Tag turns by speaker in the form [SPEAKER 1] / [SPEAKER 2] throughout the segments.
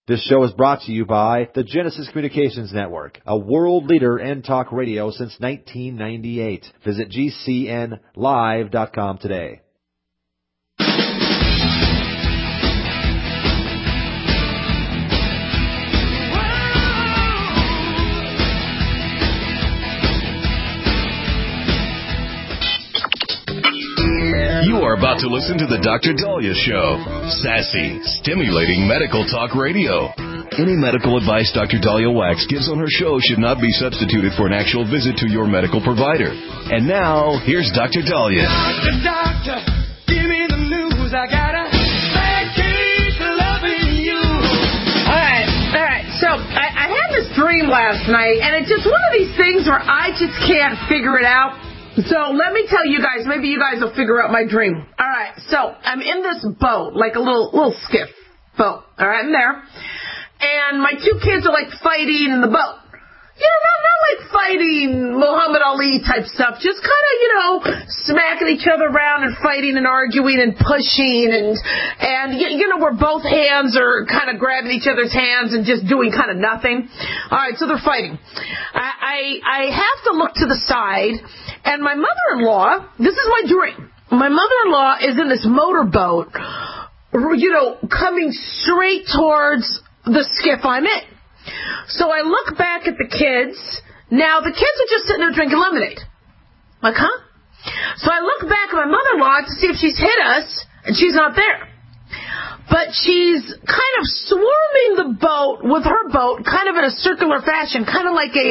[SPEAKER 1] This show is brought to you by the Genesis Communications Network, a world leader in talk radio since 1998. Visit GCNlive.com today.
[SPEAKER 2] You are about to listen to the Dr. Daliah Show. Sassy, stimulating medical talk radio. Any medical advice Dr. Daliah Wax gives on her show should not be substituted for an actual visit to your medical provider. And now, here's Dr. Daliah.
[SPEAKER 3] Doctor, give me the news. I got a bad case of loving you.
[SPEAKER 4] All right. So I had this dream last night, and it's just one of these things where I just can't figure it out. So let me tell you guys, maybe you guys will figure out my dream. All right, so I'm in this boat, like a little skiff boat. All right, I'm there. And my two kids are, like, fighting in the boat. You know, not like fighting Muhammad Ali type stuff. Just kind of, smacking each other around and fighting and arguing and pushing. And where both hands are kind of grabbing each other's hands and just doing kind of nothing. All right, so they're fighting. I have to look to the side. And my mother-in-law, this is my dream. My mother-in-law is in this motorboat, coming straight towards the skiff I'm in. So I look back at the kids. Now, the kids are just sitting there drinking lemonade. Like, huh? So I look back at my mother-in-law to see if she's hit us, and she's not there. But she's kind of swarming the boat with her boat, kind of in a circular fashion, kind of like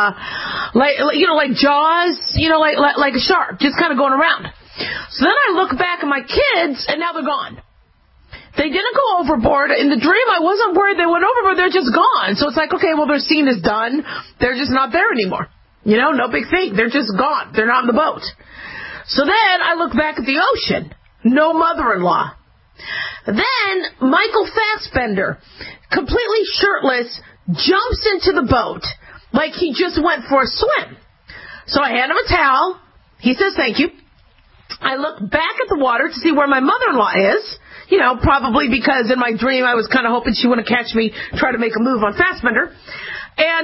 [SPEAKER 4] like Jaws, like a shark, just kind of going around. So then I look back at my kids, and now they're gone. They didn't go overboard. In the dream, I wasn't worried they went overboard. They're just gone. So it's like, okay, well, their scene is done. They're just not there anymore. No big thing. They're just gone. They're not in the boat. So then I look back at the ocean. No mother-in-law. Then Michael Fassbender, completely shirtless, jumps into the boat like he just went for a swim. So I hand him a towel. He says thank you. I look back at the water to see where my mother-in-law is. Probably because in my dream I was kind of hoping she wouldn't catch me try to make a move on Fassbender. And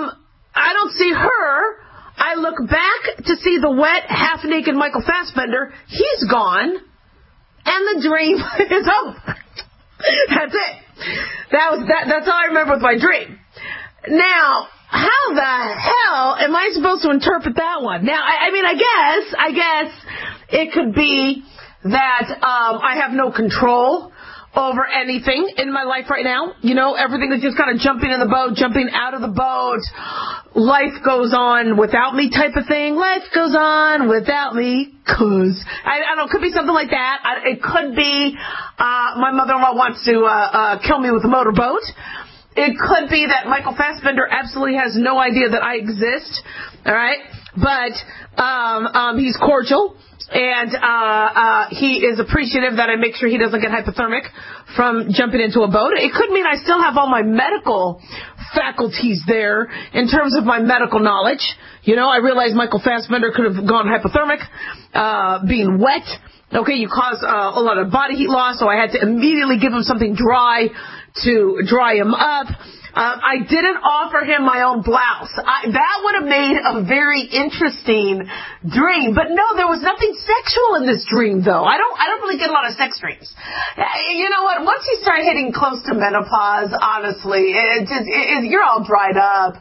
[SPEAKER 4] I don't see her. I look back to see the wet, half-naked Michael Fassbender. He's gone. And the dream is over. That's it. That's all I remember with my dream. Now, how the hell am I supposed to interpret that one? Now, I guess it could be that I have no control over anything in my life right now. Everything is just kind of jumping in the boat, jumping out of the boat. Life goes on without me type of thing. Life goes on without me, cause I don't know, it could be something like that. It could be my mother-in-law wants to kill me with a motorboat. It could be that Michael Fassbender absolutely has no idea that I exist. All right, but he's cordial. And he is appreciative that I make sure he doesn't get hypothermic from jumping into a boat. It could mean I still have all my medical faculties there in terms of my medical knowledge. I realize Michael Fassbender could have gone hypothermic, being wet. Okay, you cause a lot of body heat loss, so I had to immediately give him something dry to dry him up. I didn't offer him my own blouse. That would have made a very interesting dream. But no, there was nothing sexual in this dream, though. I don't really get a lot of sex dreams. You know what? Once you start hitting close to menopause, honestly, you're all dried up.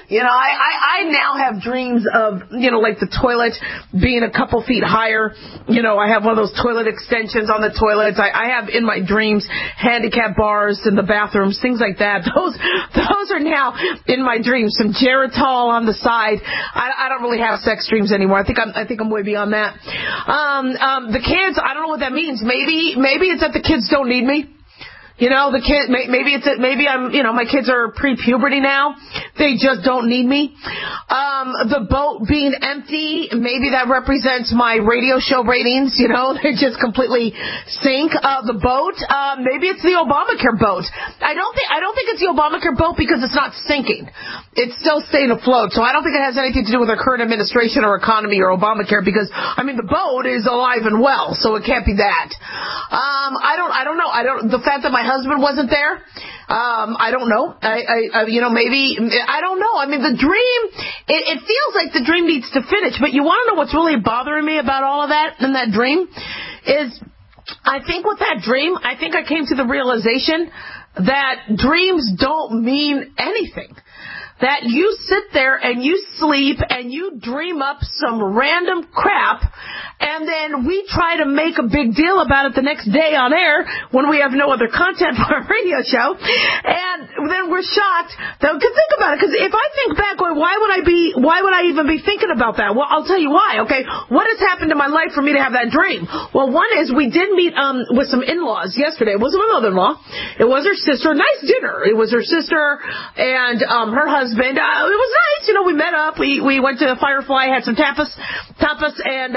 [SPEAKER 4] I now have dreams of, like the toilet being a couple feet higher. I have one of those toilet extensions on the toilets. I have in my dreams handicap bars in the bathrooms, things like that. Those are now in my dreams. Some Geritol on the side. I don't really have sex dreams anymore. I think I'm way beyond that. The kids, I don't know what that means. Maybe it's that the kids don't need me. The kid, maybe I'm, my kids are pre-puberty now. They just don't need me. The boat being empty, maybe that represents my radio show ratings, they just completely sink. The boat, maybe it's the Obamacare boat. I don't think it's the Obamacare boat because it's not sinking. It's still staying afloat. So I don't think it has anything to do with our current administration or economy or Obamacare because, the boat is alive and well, so it can't be that. I don't know. The fact that my husband wasn't there, I don't know. Maybe, I don't know. I mean, the dream, it feels like the dream needs to finish, but you want to know what's really bothering me about all of that and that dream is, I think with that dream, I think I came to the realization that dreams don't mean anything. That you sit there and you sleep and you dream up some random crap, and then we try to make a big deal about it the next day on air when we have no other content for our radio show, and then we're shocked. Think about it, because if I think back, why would I even be thinking about that? Well, I'll tell you why. Okay, what has happened in my life for me to have that dream? Well, one is we did meet with some in-laws yesterday. It wasn't my mother-in-law. It was her sister. Nice dinner. It was her sister and her husband. It was nice. We met up. We went to Firefly, had some tapas, and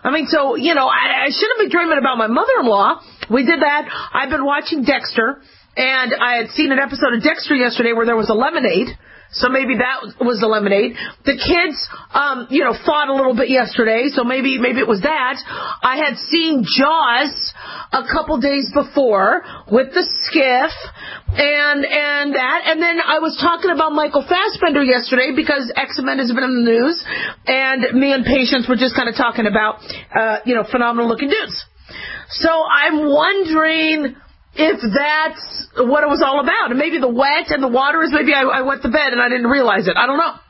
[SPEAKER 4] I shouldn't be dreaming about my mother-in-law. We did that. I've been watching Dexter, and I had seen an episode of Dexter yesterday where there was a lemonade. So maybe that was the lemonade. The kids, fought a little bit yesterday, so maybe it was that. I had seen Jaws a couple days before with the skiff and that. And then I was talking about Michael Fassbender yesterday because X-Men has been in the news, and me and Patience were just kind of talking about, phenomenal looking dudes. So I'm wondering if that's what it was all about. And maybe the wet and the water is maybe I wet the bed and I didn't realize it. I don't know.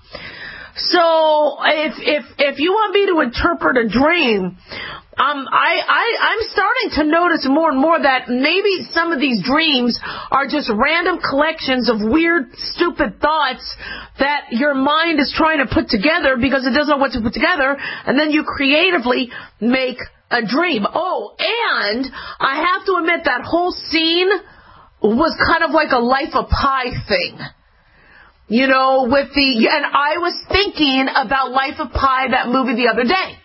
[SPEAKER 4] So if you want me to interpret a dream, I'm starting to notice more and more that maybe some of these dreams are just random collections of weird, stupid thoughts that your mind is trying to put together because it doesn't know what to put together, and then you creatively make a dream. Oh, and I have to admit that whole scene was kind of like a Life of Pi thing. And I was thinking about Life of Pi, that movie the other day.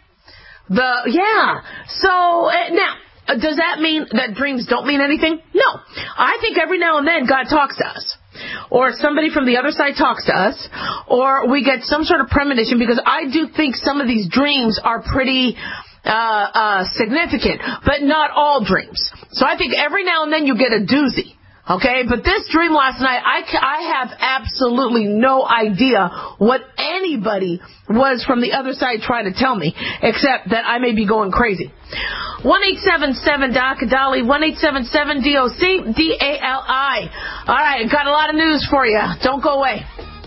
[SPEAKER 4] So now, does that mean that dreams don't mean anything? No. I think every now and then God talks to us, or somebody from the other side talks to us, or we get some sort of premonition, because I do think some of these dreams are pretty significant, but not all dreams. So I think every now and then you get a doozy. Okay, but this dream last night, I have absolutely no idea what anybody was from the other side trying to tell me, except that I may be going crazy. 1-877-DOC-DOLLY, 1-877-DOC-DALI. All right, got a lot of news for you. Don't go away.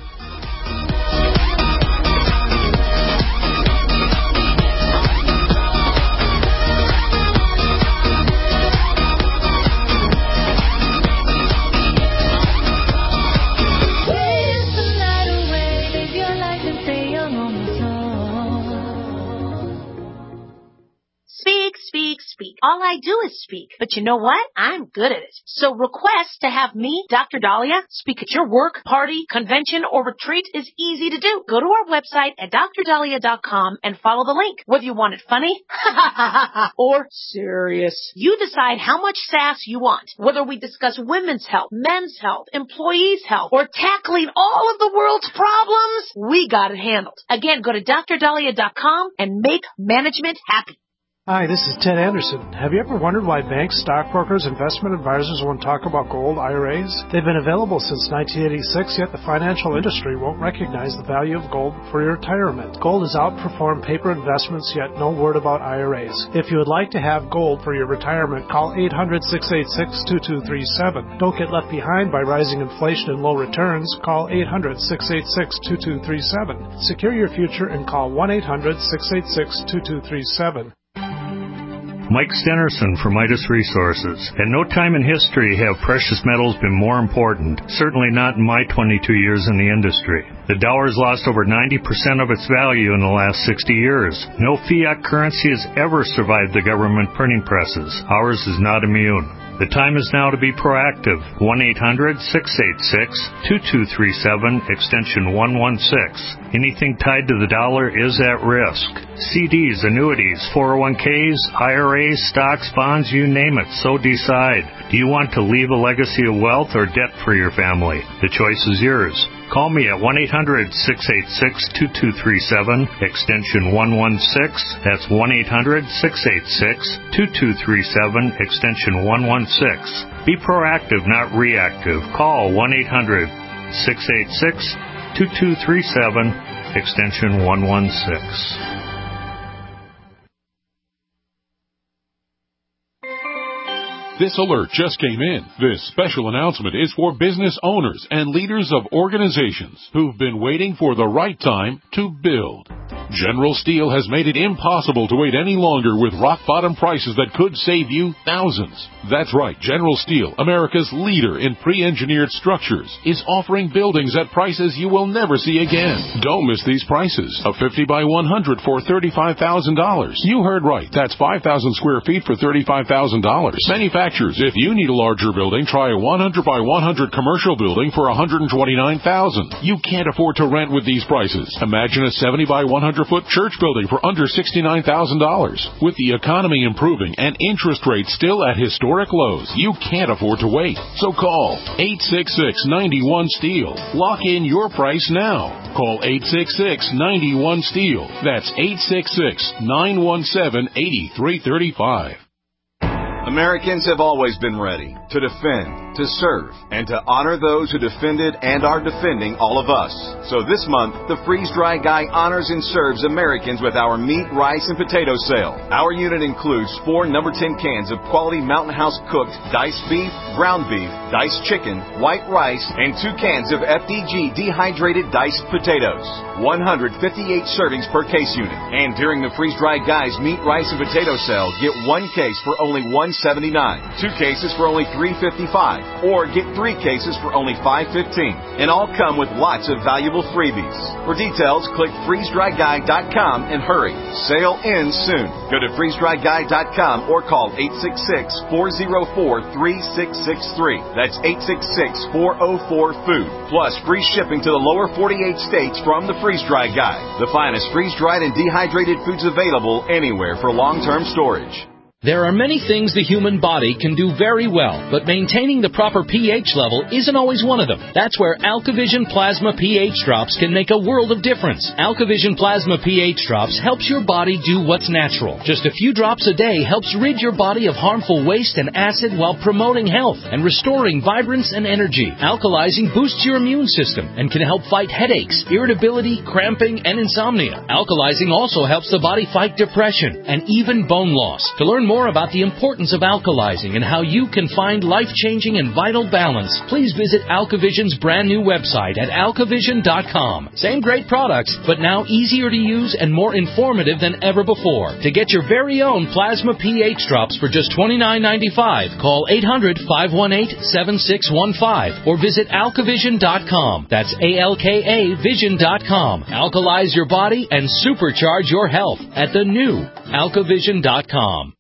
[SPEAKER 5] Speak. All I do is speak. But you know what? I'm good at it. So request to have me, Dr. Dahlia, speak at your work, party, convention, or retreat is easy to do. Go to our website at drdahlia.com and follow the link. Whether you want it funny or serious, you decide how much sass you want. Whether we discuss women's health, men's health, employees' health, or tackling all of the world's problems, we got it handled. Again, go to drdahlia.com and make management happy.
[SPEAKER 6] Hi, this is Ted Anderson. Have you ever wondered why banks, stockbrokers, investment advisors won't talk about gold IRAs? They've been available since 1986, yet the financial industry won't recognize the value of gold for your retirement. Gold has outperformed paper investments, yet no word about IRAs. If you would like to have gold for your retirement, call 800-686-2237. Don't get left behind by rising inflation and low returns. Call 800-686-2237. Secure your future and call 1-800-686-2237.
[SPEAKER 7] Mike Stenerson from Midas Resources. At no time in history have precious metals been more important, certainly not in my 22 years in the industry. The dollar has lost over 90% of its value in the last 60 years. No fiat currency has ever survived the government printing presses. Ours is not immune. The time is now to be proactive. 1-800-686-2237, extension 116. Anything tied to the dollar is at risk. CDs, annuities, 401ks, IRAs, stocks, bonds, you name it, so decide. Do you want to leave a legacy of wealth or debt for your family? The choice is yours. Call me at 1-800-686-2237, extension 116. That's 1-800-686-2237, extension 116. Be proactive, not reactive. Call 1-800-686-2237, extension 116.
[SPEAKER 8] This alert just came in. This special announcement is for business owners and leaders of organizations who've been waiting for the right time to build. General Steel has made it impossible to wait any longer with rock-bottom prices that could save you thousands. That's right, General Steel, America's leader in pre-engineered structures, is offering buildings at prices you will never see again. Don't miss these prices. A 50 by 100 for $35,000. You heard right. That's 5,000 square feet for $35,000. Manufacturers, if you need a larger building, try a 100 by 100 commercial building for $129,000. You can't afford to rent with these prices. Imagine a 70 by 100-foot church building for under $69,000. With the economy improving and interest rates still at historic lows, you can't afford to wait. So call 866-91-STEEL. Lock in your price now. Call 866-91-STEEL. That's 866-917-8335.
[SPEAKER 9] Americans have always been ready to defend, to serve, and to honor those who defended and are defending all of us. So this month, the Freeze Dry Guy honors and serves Americans with our meat, rice, and potato sale. Our unit includes 4 number 10 cans of quality Mountain House cooked diced beef, ground beef, diced chicken, white rice, and 2 cans of FDG dehydrated diced potatoes. 158 servings per case unit. And during the Freeze Dry Guy's meat, rice, and potato sale, get 1 case for only $179, 2 cases for only $355, or get 3 cases for only $515. And all come with lots of valuable freebies. For details, click freezedryguy.com and hurry. Sale ends soon. Go to freezedryguy.com or call 866-404-3663. That's 866-404-FOOD. Plus free shipping to the lower 48 states from the Freeze Dry Guy. The finest freeze-dried and dehydrated foods available anywhere for long-term storage.
[SPEAKER 10] There are many things the human body can do very well, but maintaining the proper pH level isn't always one of them. That's where AlkaVision Plasma pH Drops can make a world of difference. AlkaVision Plasma pH Drops helps your body do what's natural. Just a few drops a day helps rid your body of harmful waste and acid while promoting health and restoring vibrance and energy. Alkalizing boosts your immune system and can help fight headaches, irritability, cramping, and insomnia. Alkalizing also helps the body fight depression and even bone loss. To learn more about the importance of alkalizing and how you can find life-changing and vital balance, please visit AlkaVision's brand new website at alkavision.com. Same great products, but now easier to use and more informative than ever before. To get your very own Plasma pH Drops for just $29.95, call 800-518-7615 or visit alkavision.com. That's ALKA Vision.com. Alkalize your body and supercharge your health at the new alkavision.com.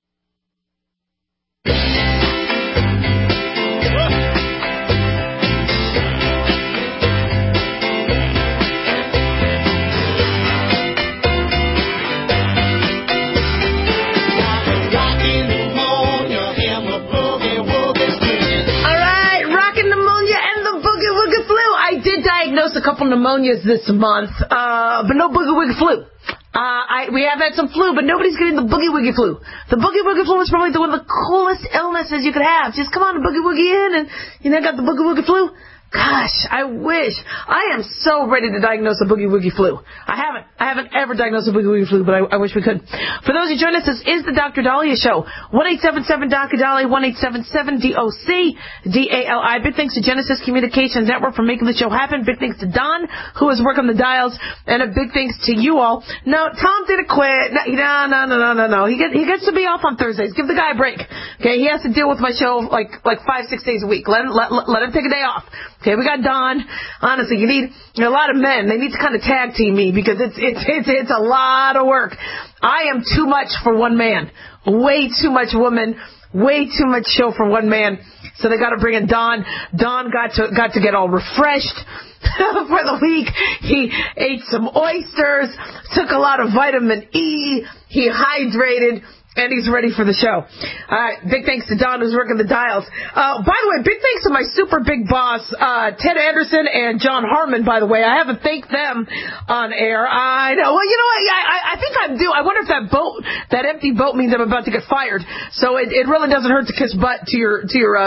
[SPEAKER 4] A couple pneumonias this month, but no boogie woogie flu. We have had some flu, but nobody's getting the boogie woogie flu. The boogie woogie flu is probably one of the coolest illnesses you could have. Just come on and boogie woogie in, and got the boogie woogie flu. Gosh, I wish. I am so ready to diagnose a boogie woogie flu. I haven't ever diagnosed a boogie woogie flu, but I wish we could. For those who join us, this is the Dr. Dahlia Show. 1-877-DOC-DALI, 1-877-DOC-DALI. Big thanks to Genesis Communications Network for making the show happen. Big thanks to Don, who has worked on the dials, and a big thanks to you all. No, Tom didn't quit. No. He gets to be off on Thursdays. Give the guy a break. Okay, he has to deal with my show like 5-6 days a week. Let him take a day off. Okay, we got Don. Honestly, you need a lot of men. They need to kind of tag team me because it's a lot of work. I am too much for one man. Way too much woman. Way too much show for one man. So they got to bring in Don. Don got to get all refreshed for the week. He ate some oysters. Took a lot of vitamin E. He hydrated. and he's ready for the show. Big thanks to Don, who's working the dials. By the way, big thanks to my super big boss, Ted Anderson and John Harmon, by the way. I haven't thanked them on air. I know. Well, you know what? I think I'm due. I wonder if that empty boat means I'm about to get fired. So it really doesn't hurt to kiss butt to your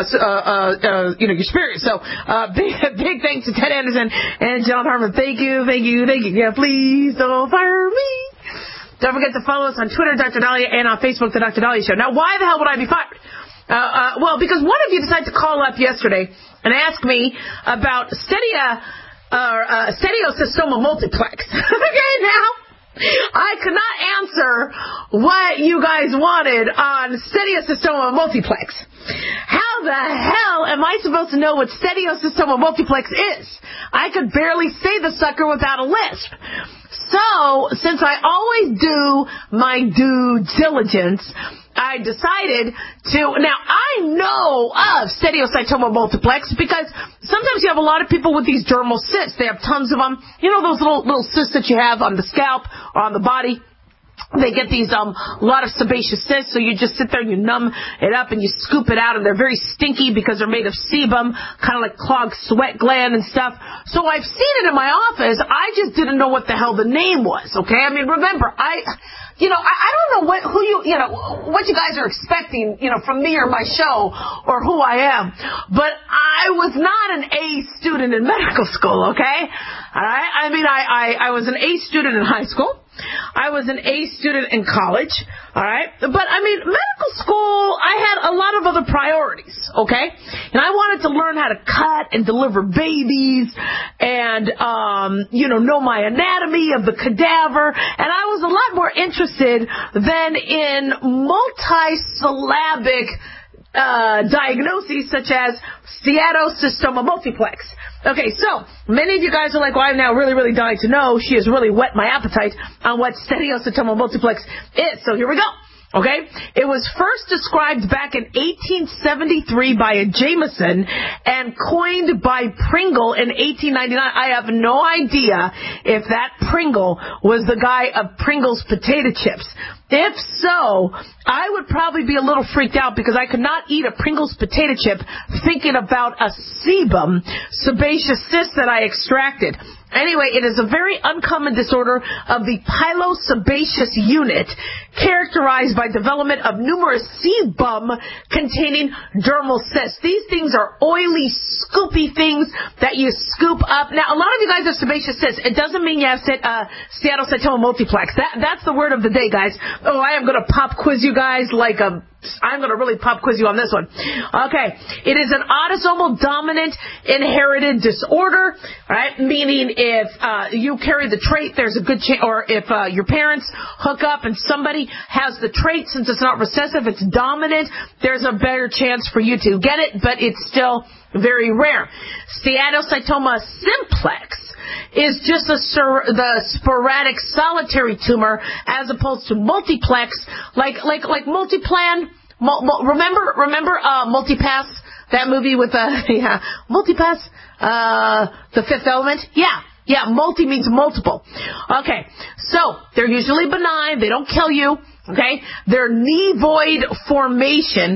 [SPEAKER 4] spirit. So, big thanks to Ted Anderson and John Harmon. Thank you. Yeah, please don't fire me. Don't forget to follow us on Twitter, Dr. Dahlia, and on Facebook, The Dr. Dahlia Show. Now, why the hell would I be fired? Well, because one of you decided to call up yesterday and ask me about Stereosystoma multiplex. Okay, now, I could not answer what you guys wanted on Stereosystoma multiplex. How the hell am I supposed to know what Stereosystoma multiplex is? I could barely say the sucker without a lisp. So, since I always do my due diligence, I decided to, now I know of Stereocytoma multiplex because sometimes you have a lot of people with these dermal cysts. They have tons of them. You know those little cysts that you have on the scalp or on the body? They get these lot of sebaceous cysts, so you just sit there and you numb it up and you scoop it out, and they're very stinky because they're made of sebum, kind of like clogged sweat gland and stuff. So I've seen it in my office. I just didn't know what the hell the name was, okay? I mean, remember, I don't know what you guys are expecting, from me or my show or who I am, but I was not an A student in medical school, okay? All right? I mean, I was an A student in high school. I was an A student in college, all right? But, I mean, medical school, I had a lot of other priorities, okay? And I wanted to learn how to cut and deliver babies and, know my anatomy of the cadaver. And I was a lot more interested than in multisyllabic diagnoses such as Steatocystoma multiplex. Okay, so many of you guys are like, well, I'm now really, really dying to know. She has really whet my appetite on what Steatocystoma multiplex is. So here we go. Okay? It was first described back in 1873 by a Jameson and coined by Pringle in 1899. I have no idea if that Pringle was the guy of Pringle's potato chips. If so, I would probably be a little freaked out because I could not eat a Pringles potato chip thinking about a sebum, sebaceous cyst that I extracted. Anyway, it is a very uncommon disorder of the pilosebaceous unit, characterized by development of numerous sebum containing dermal cysts. These things are oily, scoopy things that you scoop up. Now, a lot of you guys have sebaceous cysts. It doesn't mean you have Steatocystoma multiplex. That's the word of the day, guys. Oh, I am going to pop quiz you guys I'm going to really pop quiz you on this one. Okay. It is an autosomal dominant inherited disorder, right? Meaning if you carry the trait, there's a good chance, or if your parents hook up and somebody has the trait, since it's not recessive, it's dominant, there's a better chance for you to get it, but it's still very rare. Steatocytoma simplex is just the sporadic solitary tumor as opposed to multiplex, like Multiplan. Remember Multipass, that movie with Multipass, The Fifth Element? Yeah, multi means multiple. Okay, so they're usually benign, they don't kill you. Okay, they're nevoid formation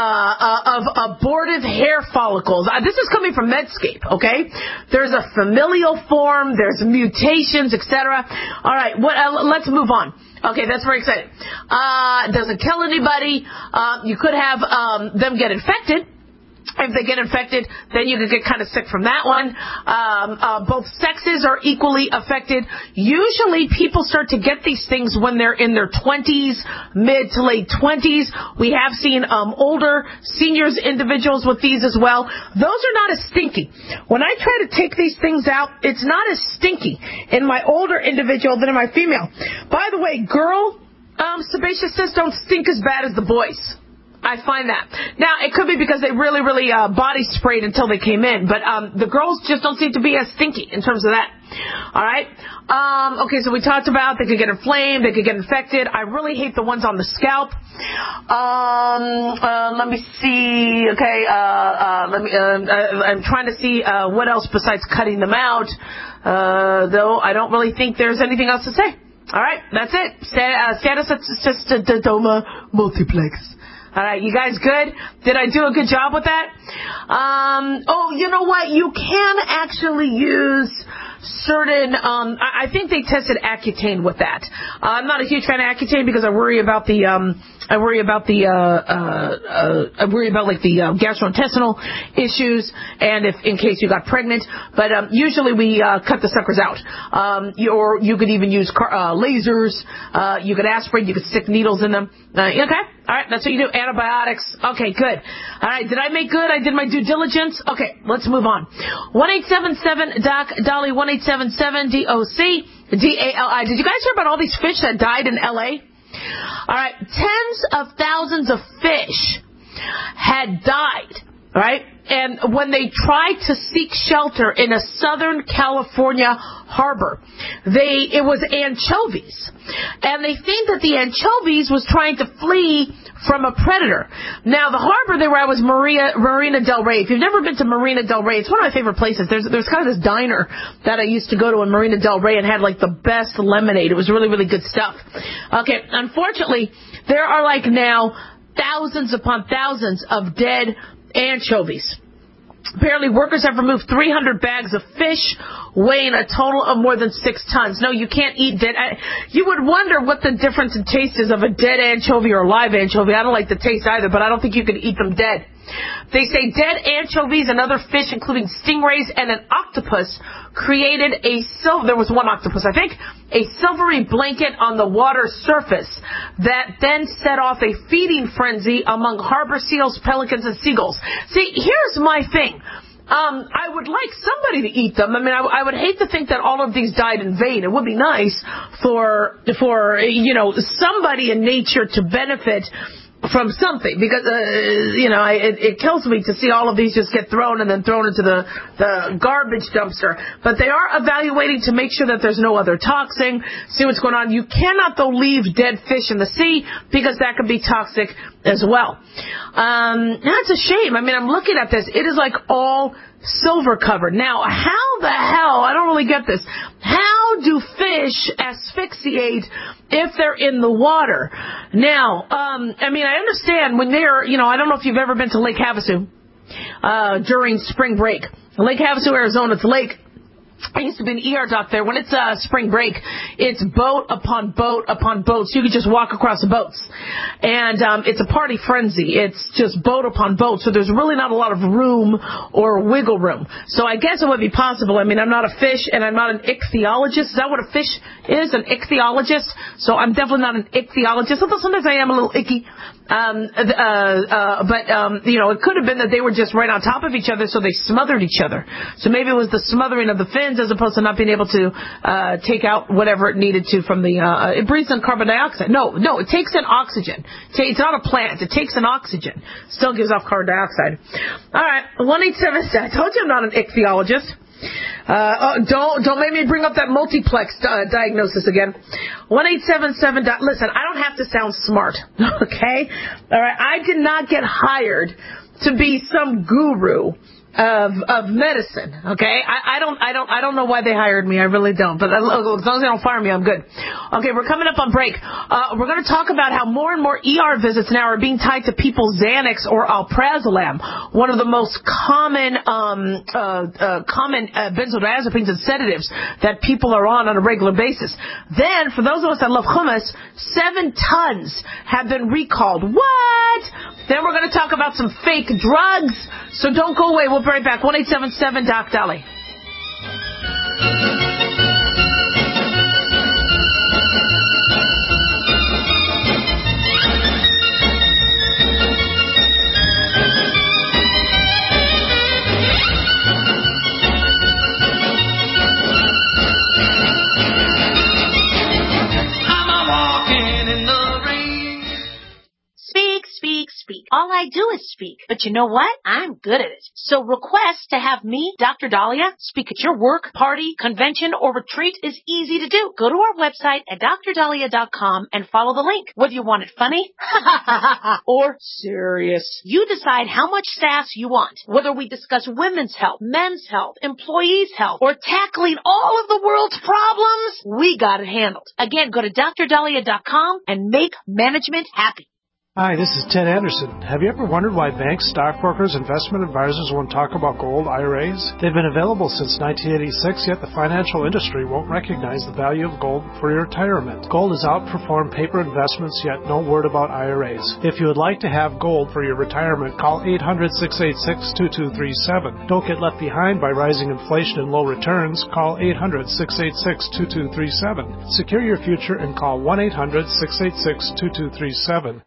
[SPEAKER 4] of abortive hair follicles. This is coming from Medscape. Okay, there's a familial form, there's mutations, etc. All right, let's move on. Okay, that's very exciting. It doesn't kill anybody. You could have them get infected. If they get infected, then you could get kind of sick from that one. Both sexes are equally affected. Usually people start to get these things when they're in their 20s, mid to late 20s. We have seen older seniors, individuals with these as well. Those are not as stinky. When I try to take these things out, it's not as stinky in my older individual than in my female. By the way, girl sebaceous cysts don't stink as bad as the boys. I find that. Now, it could be because they really, really body sprayed until they came in, but the girls just don't seem to be as stinky in terms of that. All right? Okay, so we talked about they could get inflamed, they could get infected. I really hate the ones on the scalp. Let me see. Okay, I'm trying to see what else besides cutting them out, though I don't really think there's anything else to say. All right, that's it. Steatocystoma multiplex. All right, you guys good? Did I do a good job with that? Oh, you know what? You can actually use certain, I think they tested Accutane with that. I'm not a huge fan of Accutane because I worry about the gastrointestinal issues, and if in case you got pregnant. But usually we cut the suckers out. You could even use lasers. You could aspirate. You could stick needles in them. Okay, all right, that's what you do. Antibiotics. Okay, good. All right, did I make good? I did my due diligence. Okay, let's move on. 1-877-DOC-DOLLY, 1-877-DOC-DALI. Did you guys hear about all these fish that died in L.A.? All right, tens of thousands of fish had died, right? And when they tried to seek shelter in a Southern California harbor, it was anchovies. And they think that the anchovies was trying to flee from a predator. Now, the harbor they were at was Marina Del Rey. If you've never been to Marina Del Rey, it's one of my favorite places. There's kind of this diner that I used to go to in Marina Del Rey and had like the best lemonade. It was really, really good stuff. Okay, unfortunately, there are like now thousands upon thousands of dead anchovies. Apparently, workers have removed 300 bags of fish weighing a total of more than 6 tons. No, you can't eat dead. You would wonder what the difference in taste is of a dead anchovy or a live anchovy. I don't like the taste either, but I don't think you could eat them dead. They say dead anchovies and other fish, including stingrays and an octopus, created there was one octopus, I think, a silvery blanket on the water surface that then set off a feeding frenzy among harbor seals, pelicans, and seagulls. See, here's my thing. I would like somebody to eat them. I mean, I would hate to think that all of these died in vain. It would be nice for somebody in nature to benefit from something, because it kills me to see all of these just get thrown and then thrown into the garbage dumpster. But they are evaluating to make sure that there's no other toxin, see what's going on. You cannot though leave dead fish in the sea, because that could be toxic as well. That's a shame. I mean, I'm looking at this. It is like all silver covered. Now, how the hell, I don't really get this, how do fish asphyxiate if they're in the water? Now, I mean, I understand when they're, I don't know if you've ever been to Lake Havasu during spring break. Lake Havasu, Arizona, it's a lake. I used to be an ER doc there. When it's spring break, it's boat upon boat upon boat. So you can just walk across the boats. And it's a party frenzy. It's just boat upon boat. So there's really not a lot of room or wiggle room. So I guess it would be possible. I mean, I'm not a fish and I'm not an ichthyologist. Is that what a fish is? An ichthyologist? So I'm definitely not an ichthyologist. Although sometimes I am a little icky. It could have been that they were just right on top of each other, so they smothered each other. So maybe it was the smothering of the fins as opposed to not being able to take out whatever it needed to from the... it breathes in carbon dioxide. No, it takes in oxygen. It's not a plant. It takes in oxygen. Still gives off carbon dioxide. All right, 1-877. I told you I'm not an ichthyologist. Don't make me bring up that multiplex diagnosis again. 1-877. Listen, I don't have to sound smart, okay? All right, I did not get hired to be some guru of medicine, okay? I don't know why they hired me. I really don't. But as long as they don't fire me, I'm good. Okay, we're coming up on break. We're going to talk about how more and more ER visits now are being tied to people's Xanax or alprazolam, one of the most common benzodiazepines and sedatives that people are on a regular basis. Then, for those of us that love hummus, 7 tons have been recalled. What? Then we're going to talk about some fake drugs. So don't go away. We'll be right back. 1-877-DOC-DOLLY.
[SPEAKER 5] all I do is speak. But you know what? I'm good at it. So request to have me, Dr. Dahlia, speak at your work, party, convention, or retreat is easy to do. Go to our website at drdahlia.com and follow the link. Whether you want it funny or serious, you decide how much sass you want. Whether we discuss women's health, men's health, employees' health, or tackling all of the world's problems, we got it handled. Again, go to drdahlia.com and make management happy.
[SPEAKER 6] Hi, this is Ted Anderson. Have you ever wondered why banks, stockbrokers, investment advisors won't talk about gold IRAs? They've been available since 1986, yet the financial industry won't recognize the value of gold for your retirement. Gold has outperformed paper investments, yet no word about IRAs. If you would like to have gold for your retirement, call 800-686-2237. Don't get left behind by rising inflation and low returns. Call 800-686-2237. Secure your future and call 1-800-686-2237.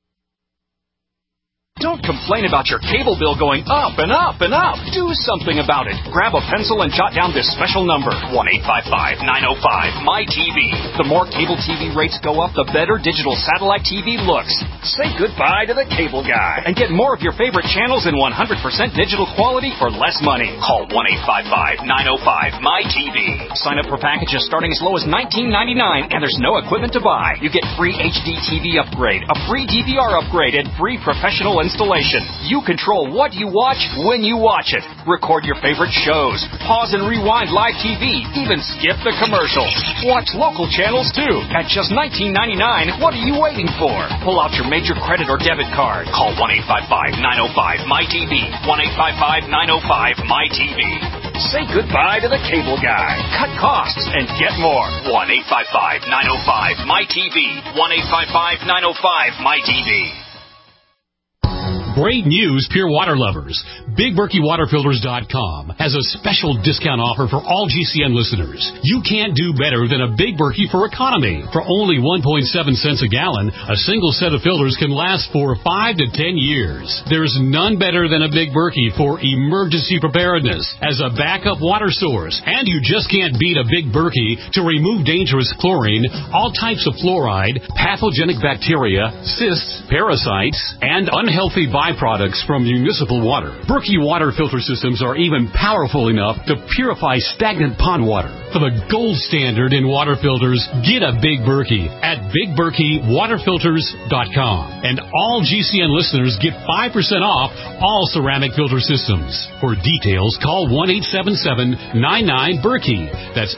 [SPEAKER 11] Don't complain about your cable bill going up and up and up. Do something about it. Grab a pencil and jot down this special number, 1-855-905-MY-TV. The more cable TV rates go up, the better digital satellite TV looks. Say goodbye to the cable guy and get more of your favorite channels in 100% digital quality for less money. Call 1-855-905-MY-TV. Sign up for packages starting as low as $19.99, and there's no equipment to buy. You get free HD TV upgrade, a free DVR upgrade, and free professional installation. You control what you watch when you watch it. Record your favorite shows. Pause and rewind live TV. Even skip the commercials. Watch local channels too. At just $19.99, what are you waiting for? Pull out your major credit or debit card. Call 1-855-905-MY-TV. 1-855-905-MY-TV. Say goodbye to the cable guy. Cut costs and get more. 1-855-905-MY-TV. 1-855-905-MY-TV.
[SPEAKER 12] Great news, Pure Water lovers. BigBerkeyWaterFilters.com has a special discount offer for all GCN listeners. You can't do better than a Big Berkey for economy. For only 1.7 cents a gallon, a single set of filters can last for 5 to 10 years. There's none better than a Big Berkey for emergency preparedness as a backup water source. And you just can't beat a Big Berkey to remove dangerous chlorine, all types of fluoride, pathogenic bacteria, cysts, parasites, and unhealthy byproducts from municipal water. Berkey water filter systems are even powerful enough to purify stagnant pond water. For the gold standard in water filters, get a Big Berkey at BigBerkeyWaterFilters.com. And all GCN listeners get 5% off all ceramic filter systems. For details, call 1-877-99-BERKEY. That's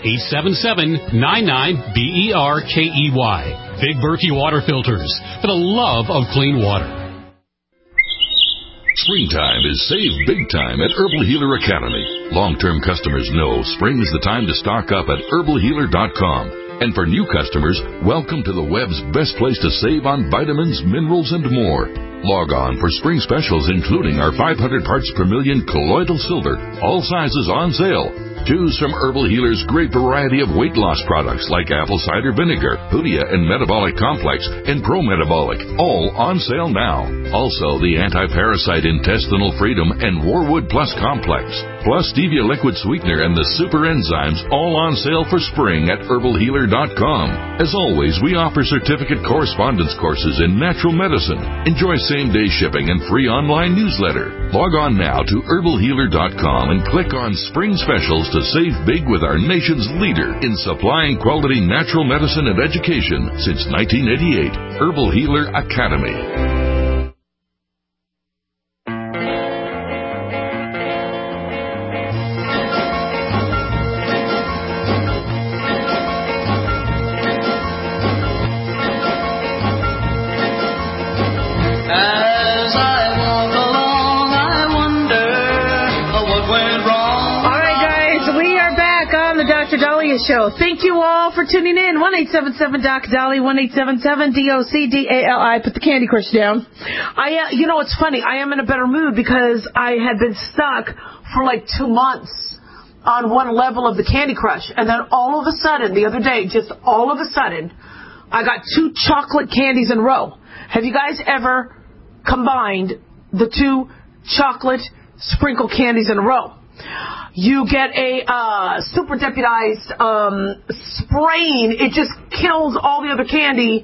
[SPEAKER 12] 877-99-BERKEY. Big Berkey Water Filters, for the love of clean water.
[SPEAKER 13] Springtime is save big time at Herbal Healer Academy. Long-term customers know spring is the time to stock up at herbalhealer.com. And for new customers, welcome to the web's best place to save on vitamins, minerals, and more. Log on for spring specials, including our 500 parts per million colloidal silver, all sizes on sale. Choose from Herbal Healer's great variety of weight loss products like apple cider vinegar, Hoodia and Metabolic Complex, and Pro Metabolic, all on sale now. Also, the Anti-Parasite Intestinal Freedom and Warwood Plus Complex, plus Stevia Liquid Sweetener and the Super Enzymes, all on sale for spring at herbalhealer.com. As always, we offer certificate correspondence courses in natural medicine. Enjoy same-day shipping and free online newsletter. Log on now to herbalhealer.com and click on Spring Specials to save big with our nation's leader in supplying quality natural medicine and education since 1988, Herbal Healer Academy.
[SPEAKER 4] Show. Thank you all for tuning in. 1-877-DOC-DOLLY, 1-877-DOC-DALI. Put the Candy Crush down. You know, it's funny. I am in a better mood because I had been stuck for like 2 months on one level of the Candy Crush. And then all of a sudden, the other day, just all of a sudden, I got 2 chocolate candies in a row. Have you guys ever combined the 2 chocolate sprinkle candies in a row? You get a super deputized spraying. It just kills all the other candy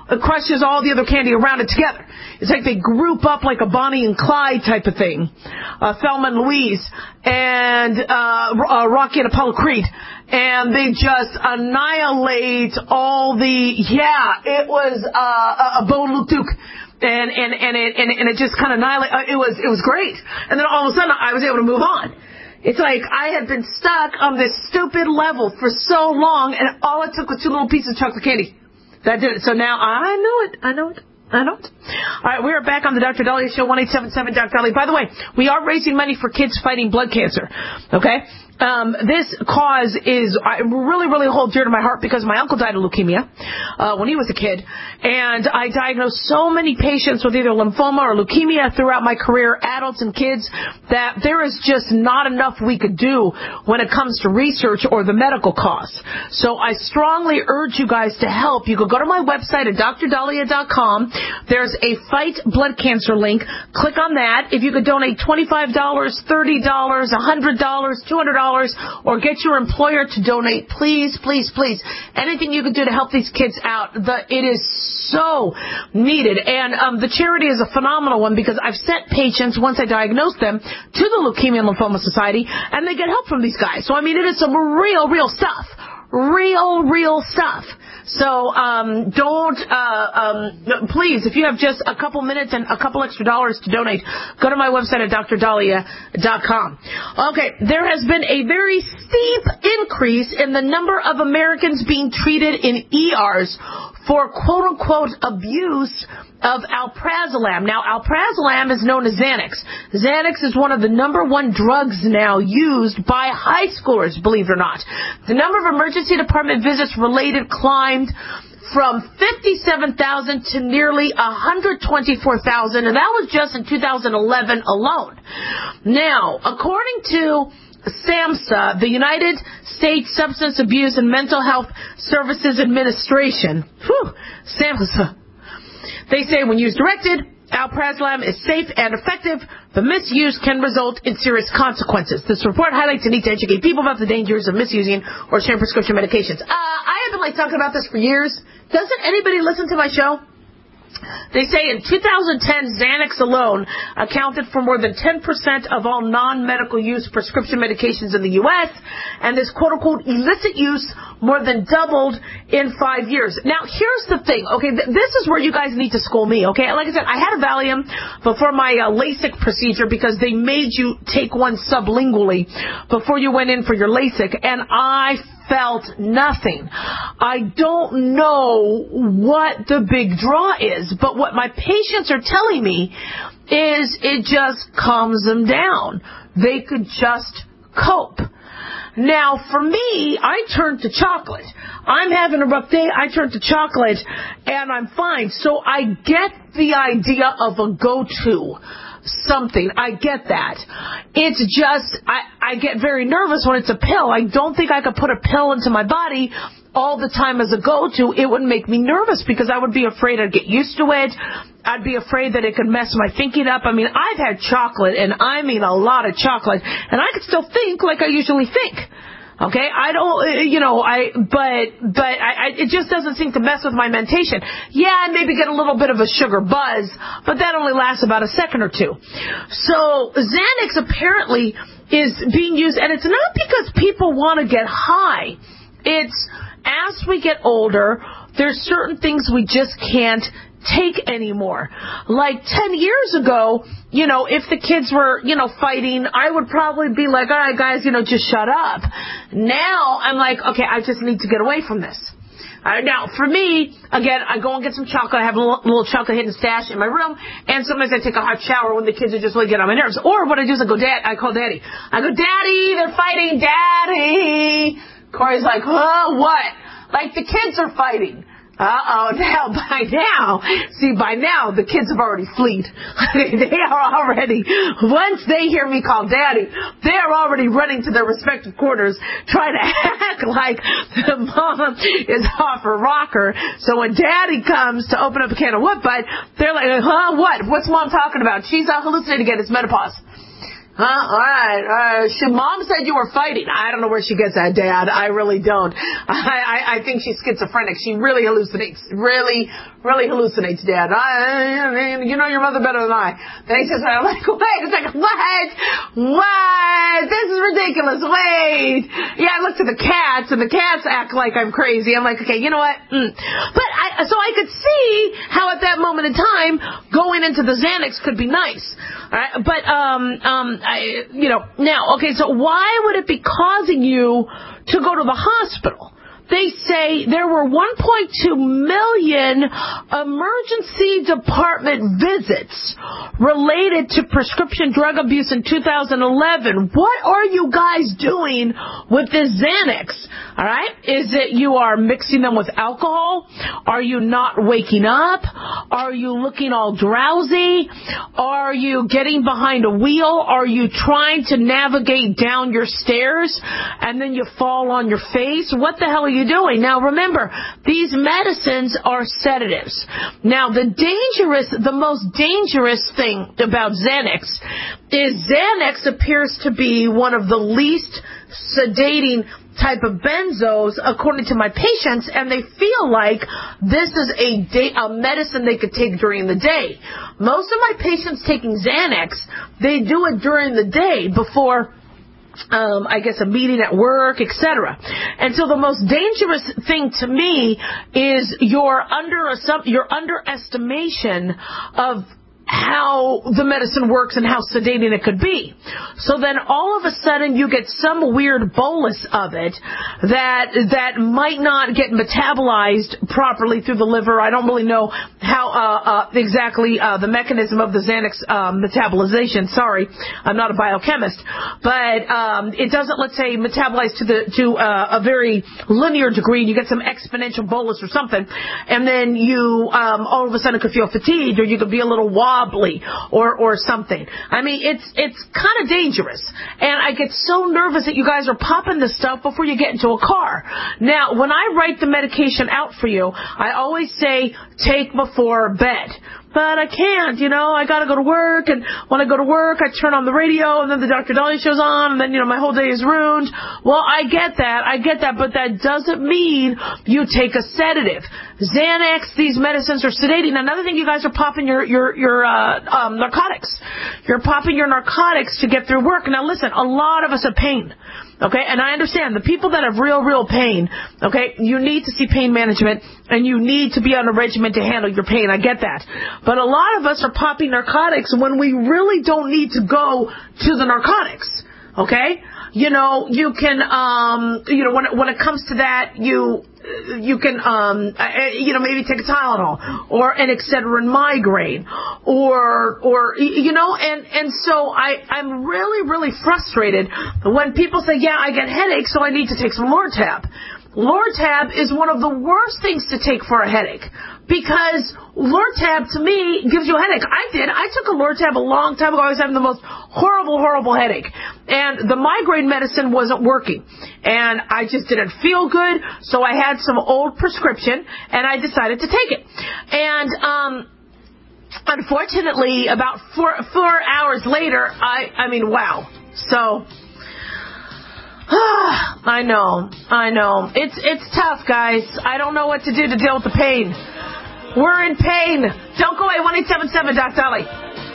[SPEAKER 4] it crushes all the other candy around it together. It's like they group up like a Bonnie and Clyde type of thing. Thelma and Louise and Rocky and Apollo Creed. And they just annihilate all it was a Bo and Luke Duke. And it just kind of annihilated. It was great. And then all of a sudden I was able to move on. It's like I had been stuck on this stupid level for so long, and all it took was 2 little pieces of chocolate candy. That did it. So now I know it. All right, we are back on the Dr. Dahlia Show, 1-877-Dr. By the way, we are raising money for kids fighting blood cancer. Okay? This cause is really, really hold dear to my heart because my uncle died of leukemia when he was a kid. And I diagnosed so many patients with either lymphoma or leukemia throughout my career, adults and kids, that there is just not enough we could do when it comes to research or the medical costs. So I strongly urge you guys to help. You can go to my website at drdahlia.com. There's a Fight Blood Cancer link. Click on that. If you could donate $25, $30, $100, $200, or get your employer to donate, please, please, please. Anything you can do to help these kids out. It is so needed. And the charity is a phenomenal one because I've sent patients, once I diagnose them, to the Leukemia and Lymphoma Society, and they get help from these guys. So, I mean, it is some real stuff. Real stuff. So, please, if you have just a couple minutes and a couple extra dollars to donate, go to my website at drdahlia.com. Okay, there has been a very steep increase in the number of Americans being treated in ERs for quote-unquote abuse of alprazolam. Now, alprazolam is known as Xanax. Xanax is one of the number 1 drugs now used by high schoolers, believe it or not. The number of emergency department visits related climbed from 57,000 to nearly 124,000, and that was just in 2011 alone. Now, according to SAMHSA, the United States Substance Abuse and Mental Health Services Administration, SAMHSA, they say when used directed, alprazolam is safe and effective. The misuse can result in serious consequences. This report highlights the need to educate people about the dangers of misusing or sharing prescription medications. I have been talking about this for years. Doesn't anybody listen to my show? They say in 2010, Xanax alone accounted for more than 10% of all non-medical use prescription medications in the U.S., and this quote-unquote illicit use more than doubled in 5 years. Now, here's the thing, okay? This is where you guys need to school me, okay? Like I said, I had a Valium before my LASIK procedure because they made you take one sublingually before you went in for your LASIK, and I felt nothing. I don't know what the big draw is, but what my patients are telling me is it just calms them down. They could just cope. Now, for me, I turn to chocolate. I'm having a rough day, I turn to chocolate, and I'm fine. So I get the idea of a go-to something. I get that. It's just, I get very nervous when it's a pill. I don't think I could put a pill into my body all the time as a go-to. It would make me nervous because I would be afraid I'd get used to it. I'd be afraid that it could mess my thinking up. I mean, I've had chocolate, and I mean a lot of chocolate, and I could still think like I usually think. Okay, I don't, it just doesn't seem to mess with my mentation. Yeah, I maybe get a little bit of a sugar buzz, but that only lasts about a second or two. So Xanax apparently is being used, and it's not because people want to get high. It's as we get older, there's certain things we just can't take anymore. Like 10 years ago, if the kids were, fighting, I would probably be like, all right, guys, just shut up. Now I'm like, okay, I just need to get away from this. Now, for me, again, I go and get some chocolate. I have a little chocolate hidden stash in my room, and sometimes I take a hot shower when the kids are just really getting on my nerves. Or what I do is I call Daddy. I go, Daddy, they're fighting, Daddy. Corey's like, oh, what? Like the kids are fighting. By now, the kids have already fled. They are already, once they hear me call Daddy, they're already running to their respective quarters, trying to act like the mom is off her rocker. So when Daddy comes to open up a can of what butt, they're like, what? What's Mom talking about? She's hallucinating again. It's menopause. All right. Mom said you were fighting. I don't know where she gets that, Dad. I really don't. I think she's schizophrenic. She really hallucinates. Really hallucinates, Dad. You know your mother better than I. Then he says, I'm like, wait a second. What? This is ridiculous. Wait. Yeah, I looked at the cats, and the cats act like I'm crazy. I'm like, okay, you know what? But so I could see how at that moment in time, going into the Xanax could be nice. All right? But, now, okay, so why would it be causing you to go to the hospital? They say there were 1.2 million emergency department visits related to prescription drug abuse in 2011. What are you guys doing with this Xanax? All right? Is it you are mixing them with alcohol? Are you not waking up? Are you looking all drowsy? Are you getting behind a wheel? Are you trying to navigate down your stairs and then you fall on your face? What the hell are you doing? Now remember, these medicines are sedatives. Now the most dangerous thing about Xanax is Xanax appears to be one of the least sedating type of benzos according to my patients, and they feel like this is a medicine they could take during the day. Most of my patients taking Xanax, they do it during the day before I guess a meeting at work, etc. And so the most dangerous thing to me is your underestimation of how the medicine works and how sedating it could be. So then all of a sudden you get some weird bolus of it that might not get metabolized properly through the liver. I don't really know how exactly the mechanism of the Xanax metabolization. Sorry, I'm not a biochemist, but it doesn't, let's say, metabolize to a very linear degree. And you get some exponential bolus or something, and then you all of a sudden could feel fatigued, or you could be a little wobbly or something. I mean, it's kind of dangerous. And I get so nervous that you guys are popping this stuff before you get into a car. Now, when I write the medication out for you, I always say take before bed. But I can't, I gotta go to work, and when I go to work, I turn on the radio, and then the Dr. Dahlia show's on, and then, my whole day is ruined. Well, I get that, but that doesn't mean you take a sedative. Xanax, these medicines are sedating. Another thing, you guys are popping your narcotics. You're popping your narcotics to get through work. Now listen, a lot of us have pain. Okay, and I understand the people that have real pain, okay, you need to see pain management, and you need to be on a regimen to handle your pain. I get that. But a lot of us are popping narcotics when we really don't need to go to the narcotics. Okay? You can, when it comes to that, you can, maybe take a Tylenol or an Excedrin migraine or and so I'm really frustrated when people say, yeah, I get headaches, so I need to take some Lortab. Lortab is one of the worst things to take for a headache, because Lortab, to me, gives you a headache. I took a Lortab a long time ago. I was having the most horrible headache. And the migraine medicine wasn't working. And I just didn't feel good, so I had some old prescription, and I decided to take it. And, unfortunately, about four hours later, I mean, wow. So, I know. It's tough, guys. I don't know what to do to deal with the pain. We're in pain. Don't go away. 1-877 Doc Dolly.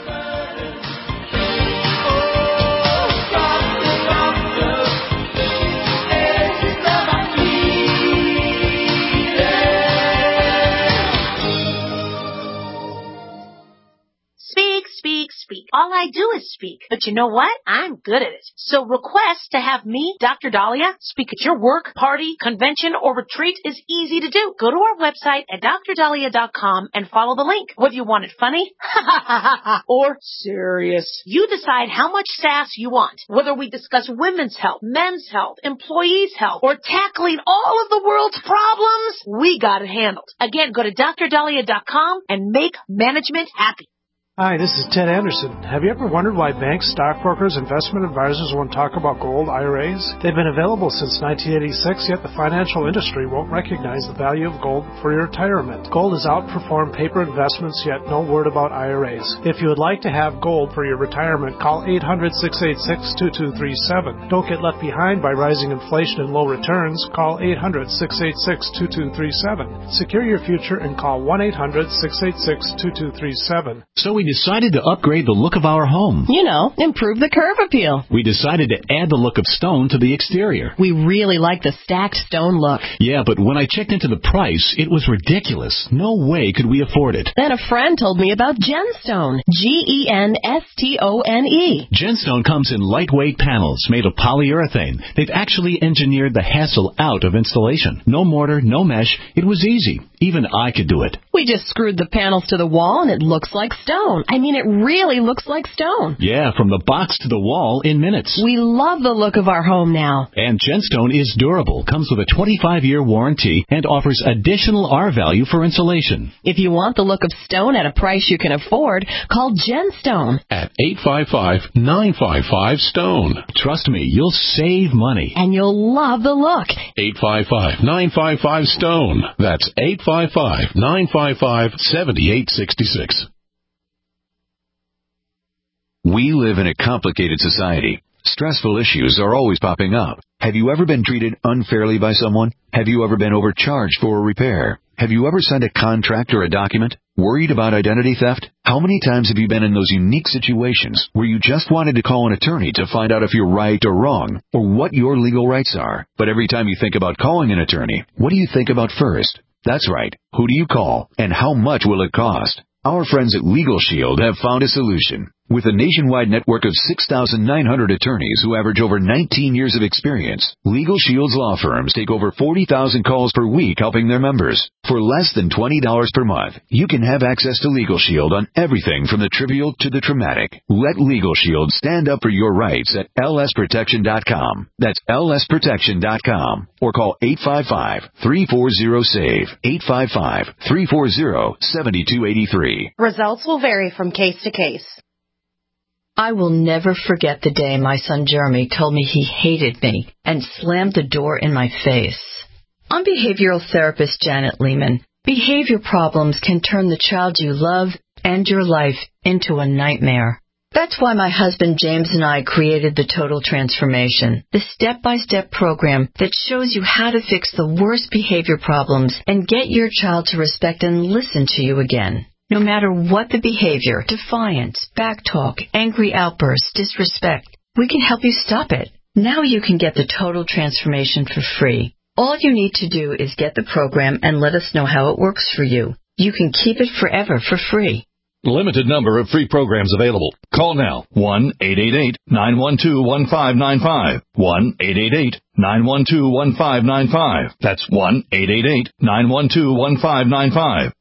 [SPEAKER 5] Speak. All I do is speak. But you know what? I'm good at it. So request to have me, Dr. Dahlia, speak at your work, party, convention, or retreat is easy to do. Go to our website at drdahlia.com and follow the link. Whether you want it funny or serious, you decide how much sass you want. Whether we discuss women's health, men's health, employees' health, or tackling all of the world's problems, we got it handled. Again, go to drdahlia.com and make management happy.
[SPEAKER 6] Hi, this is Ted Anderson. Have you ever wondered why banks, stockbrokers, investment advisors won't talk about gold IRAs? They've been available since 1986, yet the financial industry won't recognize the value of gold for your retirement. Gold has outperformed paper investments, yet no word about IRAs. If you would like to have gold for your retirement, call 800-686-2237. Don't get left behind by rising inflation and low returns. Call 800-686-2237. Secure your future and call 1-800-686-2237.
[SPEAKER 14] So we decided to upgrade the look of our home.
[SPEAKER 15] You know, improve the curb appeal.
[SPEAKER 14] We decided to add the look of stone to the exterior.
[SPEAKER 15] We really like the stacked stone look.
[SPEAKER 14] Yeah, but when I checked into the price, it was ridiculous. No way could we afford it.
[SPEAKER 15] Then a friend told me about Genstone. Genstone.
[SPEAKER 14] Genstone comes in lightweight panels made of polyurethane. They've actually engineered the hassle out of installation. No mortar, no mesh. It was easy. Even I could do it.
[SPEAKER 15] We just screwed the panels to the wall and it looks like stone. I mean, it really looks like stone.
[SPEAKER 14] Yeah, from the box to the wall in minutes.
[SPEAKER 15] We love the look of our home now.
[SPEAKER 14] And Genstone is durable, comes with a 25-year warranty, and offers additional R-value for insulation.
[SPEAKER 15] If you want the look of stone at a price you can afford, call Genstone.
[SPEAKER 8] At 855-955-STONE.
[SPEAKER 14] Trust me, you'll save money.
[SPEAKER 15] And you'll love the look.
[SPEAKER 8] 855-955-STONE. That's 855-955-7866.
[SPEAKER 16] We live in a complicated society. Stressful issues are always popping up. Have you ever been treated unfairly by someone? Have you ever been overcharged for a repair? Have you ever signed a contract or a document? Worried about identity theft? How many times have you been in those unique situations where you just wanted to call an attorney to find out if you're right or wrong, or what your legal rights are? But every time you think about calling an attorney, what do you think about first? That's right. Who do you call, and how much will it cost? Our friends at Legal Shield have found a solution. With a nationwide network of 6,900 attorneys who average over 19 years of experience, Legal Shield's law firms take over 40,000 calls per week helping their members. For less than $20 per month, you can have access to Legal Shield on everything from the trivial to the traumatic. Let Legal Shield stand up for your rights at lsprotection.com. That's lsprotection.com. Or call 855-340-SAVE. 855-340-7283.
[SPEAKER 17] Results will vary from case to case.
[SPEAKER 18] I will never forget the day my son Jeremy told me he hated me and slammed the door in my face. I'm behavioral therapist Janet Lehman. Behavior problems can turn the child you love and your life into a nightmare. That's why my husband James and I created the Total Transformation, the step-by-step program that shows you how to fix the worst behavior problems and get your child to respect and listen to you again. No matter what the behavior, defiance, backtalk, angry outbursts, disrespect, we can help you stop it. Now you can get the Total Transformation for free. All you need to do is get the program and let us know how it works for you. You can keep it forever for free.
[SPEAKER 19] Limited number of free programs available. Call now. 1-888-912-1595. 1-888-912-1595. That's 1-888-912-1595.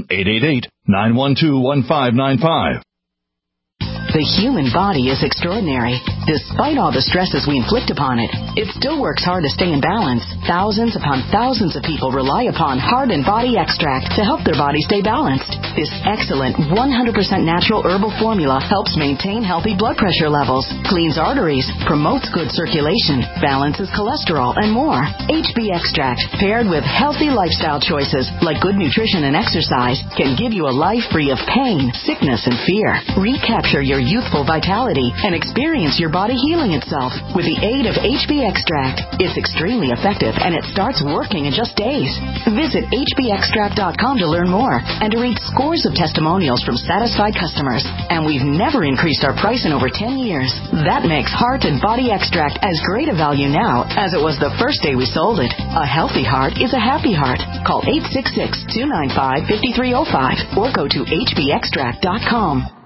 [SPEAKER 19] 1-888-912-1595.
[SPEAKER 20] The human body is extraordinary. Despite all the stresses we inflict upon it, it still works hard to stay in balance. Thousands upon thousands of people rely upon Heart and Body Extract to help their body stay balanced. This excellent 100% natural herbal formula helps maintain healthy blood pressure levels, cleans arteries, promotes good circulation, balances cholesterol, and more. HB Extract, paired with healthy lifestyle choices like good nutrition and exercise, can give you a life free of pain, sickness, and fear. Recapture your youthful vitality and experience your body healing itself with the aid of HB Extract. It's extremely effective and it starts working in just days. Visit hbextract.com to learn more and to read scores of testimonials from satisfied customers. And we've never increased our price in over 10 years. That makes Heart and Body Extract as great a value now as it was the first day we sold it. A healthy heart is a happy heart. Call 866-295-5305 or go to hbextract.com.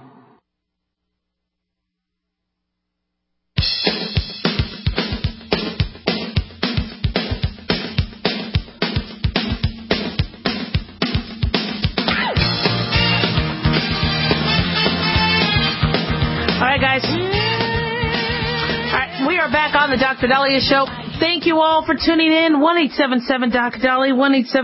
[SPEAKER 4] All right, guys. All right, we are back on the Dr. Dr. Dahlia Show. Thank you all for tuning in. 1-877-DOC-DALI,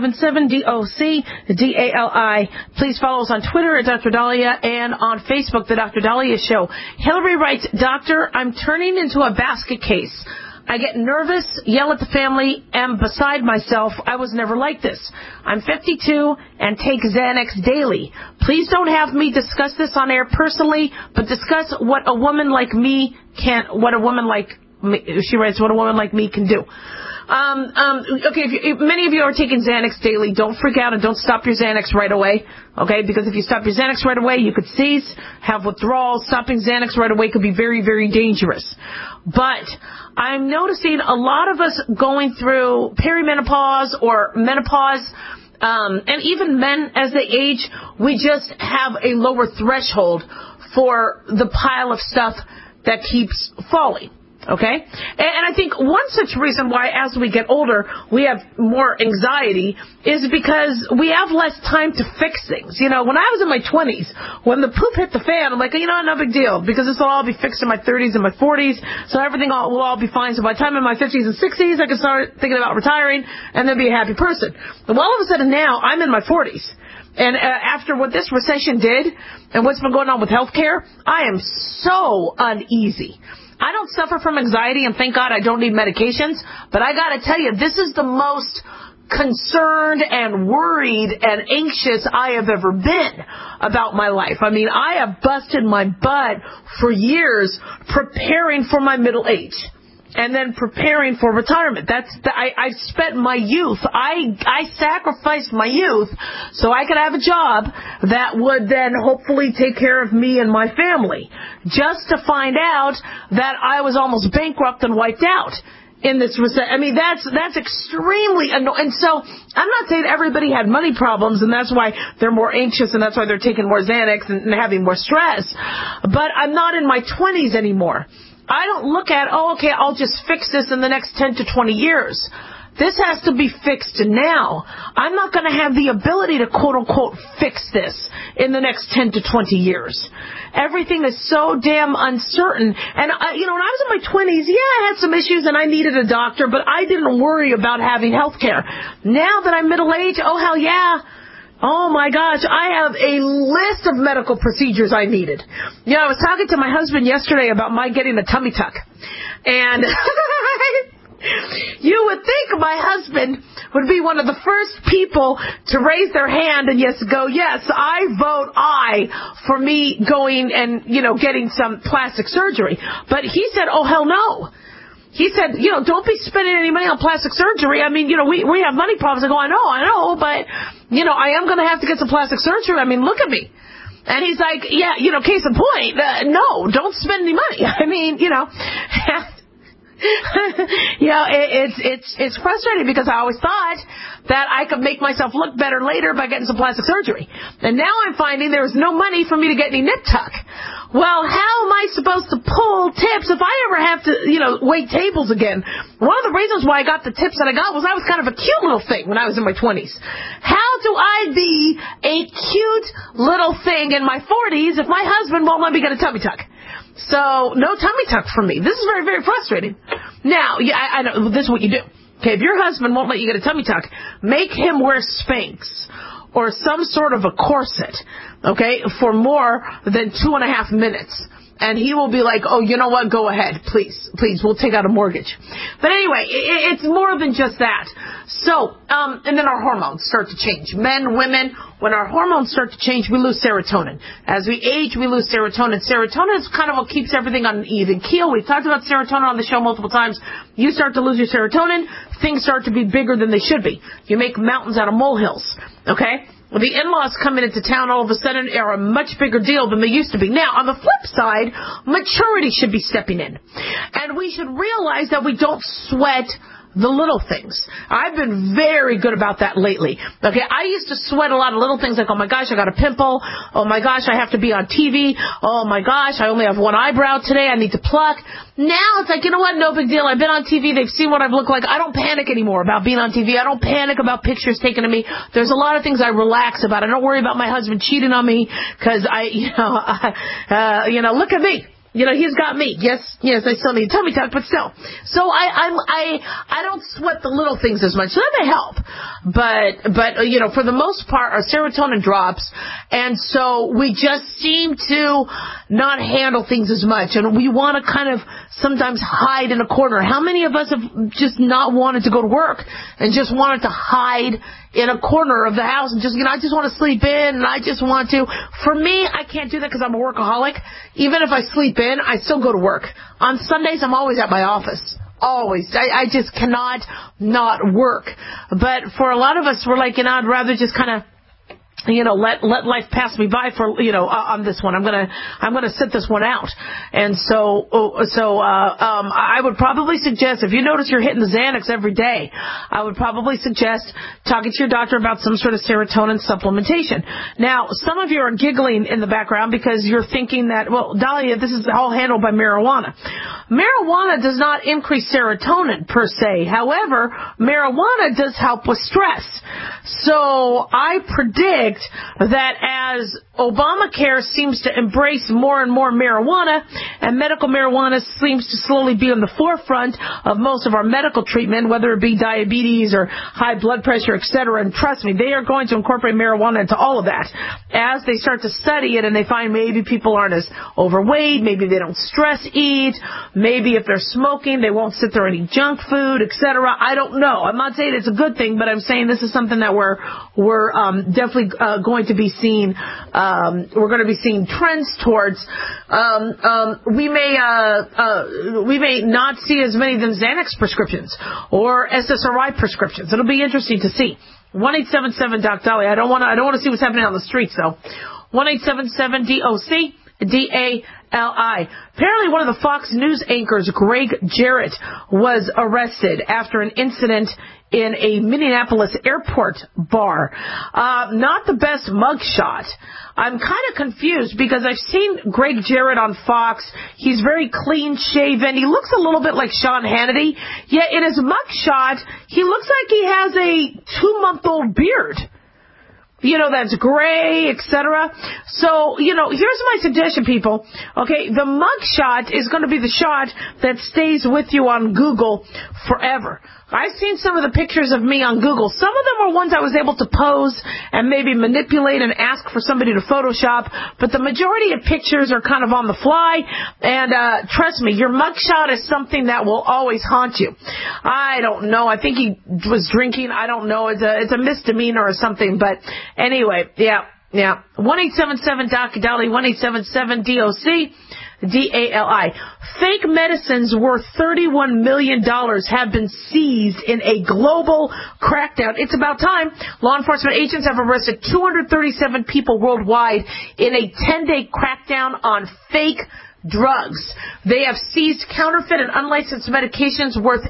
[SPEAKER 4] 1-877-DOC-DALI. Please follow us on Twitter at Dr. Dahlia and on Facebook, The Dr. Dahlia Show. Hillary writes, Doctor, I'm turning into a basket case. I get nervous, yell at the family, am beside myself. I was never like this. I'm 52 and take Xanax daily. Please don't have me discuss this on air personally, but discuss what a woman like me can do. She writes, what a woman like me can do. Okay, if many of you are taking Xanax daily, don't freak out and don't stop your Xanax right away, okay? Because if you stop your Xanax right away, you could seize, have withdrawals. Stopping Xanax right away could be very, very dangerous. But I'm noticing a lot of us going through perimenopause or menopause, and even men as they age, we just have a lower threshold for the pile of stuff that keeps falling. Okay? And I think one such reason why as we get older we have more anxiety is because we have less time to fix things. You know, when I was in my 20s, when the poop hit the fan, I'm like, you know, no big deal, because this will all be fixed in my 30s and my 40s, so everything will all be fine. So by the time in my 50s and 60s, I can start thinking about retiring and then be a happy person. But all of a sudden now, I'm in my 40s. And after what this recession did and what's been going on with healthcare, I am so uneasy. I don't suffer from anxiety, and thank God I don't need medications, but I gotta tell you, this is the most concerned and worried and anxious I have ever been about my life. I mean, I have busted my butt for years preparing for my middle age. And then preparing for retirement. I spent my youth. I sacrificed my youth so I could have a job that would then hopefully take care of me and my family. Just to find out that I was almost bankrupt and wiped out in this recession. I mean, that's extremely annoying. And so I'm not saying everybody had money problems and that's why they're more anxious and that's why they're taking more Xanax and having more stress. But I'm not in my 20s anymore. I don't look at, okay, I'll just fix this in the next 10 to 20 years. This has to be fixed now. I'm not going to have the ability to, quote-unquote, fix this in the next 10 to 20 years. Everything is so damn uncertain. And, when I was in my 20s, I had some issues and I needed a doctor, but I didn't worry about having health care. Now that I'm middle-aged, oh, hell yeah. Oh, my gosh, I have a list of medical procedures I needed. I was talking to my husband yesterday about my getting a tummy tuck. And you would think my husband would be one of the first people to raise their hand and go, yes, I vote aye for me going and, getting some plastic surgery. But he said, oh, hell no. He said, don't be spending any money on plastic surgery. I mean, we have money problems. I go, I know, but, I am going to have to get some plastic surgery. I mean, look at me. And he's like, yeah, case in point, no, don't spend any money. I mean, it's frustrating because I always thought that I could make myself look better later by getting some plastic surgery. And now I'm finding there's no money for me to get any nip tuck. Well, how am I supposed to pull tips if I ever have to, wait tables again? One of the reasons why I got the tips that I got was I was kind of a cute little thing when I was in my 20s. How do I be a cute little thing in my 40s if my husband won't let me get a tummy tuck? So, no tummy tuck for me. This is very, very frustrating. Now, I know, this is what you do. Okay, if your husband won't let you get a tummy tuck, make him wear Spanx or some sort of a corset, okay, for more than 2.5 minutes. And he will be like, oh, you know what, go ahead, please, we'll take out a mortgage. But anyway, it's more than just that. So, and then our hormones start to change. Men, women, when our hormones start to change, we lose serotonin. As we age, we lose serotonin. Serotonin is kind of what keeps everything on an even keel. We've talked about serotonin on the show multiple times. You start to lose your serotonin, things start to be bigger than they should be. You make mountains out of molehills, okay? Well, the in-laws coming into town all of a sudden are a much bigger deal than they used to be. Now, on the flip side, maturity should be stepping in. And we should realize that we don't sweat the little things. I've been very good about that lately. Okay, I used to sweat a lot of little things like, oh my gosh, I got a pimple. Oh my gosh, I have to be on TV. Oh my gosh, I only have one eyebrow today. I need to pluck. Now it's like, you know what? No big deal. I've been on TV. They've seen what I've looked like. I don't panic anymore about being on TV. I don't panic about pictures taken of me. There's a lot of things I relax about. I don't worry about my husband cheating on me because look at me. You know, he's got me. Yes, I still need tummy tuck, but still. So I don't sweat the little things as much. So that may help. But you know, for the most part, our serotonin drops, and so we just seem to not handle things as much, and we want to kind of sometimes hide in a corner. How many of us have just not wanted to go to work and just wanted to hide in a corner of the house and just, you know, I just want to sleep in and I just want to. For me, I can't do that because I'm a workaholic. Even if I sleep in, I still go to work. On Sundays, I'm always at my office. Always. I just cannot not work. But for a lot of us, we're like, you know, I'd rather just kind of, you know, let life pass me by for, you know, on this one. I'm gonna sit this one out. And so I would probably suggest, if you notice you're hitting the Xanax every day, I would probably suggest talking to your doctor about some sort of serotonin supplementation. Now, some of you are giggling in the background because you're thinking that, well, Dahlia, this is all handled by marijuana. Marijuana does not increase serotonin per se. However, marijuana does help with stress. So I predict that as Obamacare seems to embrace more and more marijuana, and medical marijuana seems to slowly be on the forefront of most of our medical treatment, whether it be diabetes or high blood pressure, etc. And trust me, they are going to incorporate marijuana into all of that. As they start to study it and they find maybe people aren't as overweight, maybe they don't stress eat, maybe if they're smoking, they won't sit there and eat junk food, etc. I don't know. I'm not saying it's a good thing, but I'm saying this is something that we're definitely going to be seeing. We're going to be seeing trends towards. We may not see as many than Xanax prescriptions or SSRI prescriptions. It'll be interesting to see. 1-877-DOC-DALI. I don't want to see what's happening on the streets though. 1-877-DOC. DALI. Apparently one of the Fox News anchors, Greg Jarrett, was arrested after an incident in a Minneapolis airport bar. Not the best mugshot. I'm kind of confused because I've seen Greg Jarrett on Fox. He's very clean shaven. He looks a little bit like Sean Hannity. Yet in his mugshot, he looks like he has a 2-month-old beard. You know, that's gray, etc. So, you know, here's my suggestion, people. Okay, the mug shot is going to be the shot that stays with you on Google forever. I've seen some of the pictures of me on Google. Some of them are ones I was able to pose and maybe manipulate and ask for somebody to Photoshop, but the majority of pictures are kind of on the fly, and trust me, your mugshot is something that will always haunt you. I don't know. I think he was drinking. I don't know. It's a misdemeanor or something, but anyway, yeah. 1-877-DOC-DALI, 1-877-DOC. DALI. Fake medicines worth $31 million have been seized in a global crackdown. It's about time. Law enforcement agents have arrested 237 people worldwide in a 10-day crackdown on fake drugs. They have seized counterfeit and unlicensed medications worth